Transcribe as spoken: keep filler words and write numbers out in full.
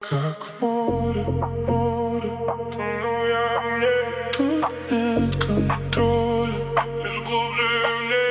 как море, море. Тут нет контроля, лишь глубже в ней.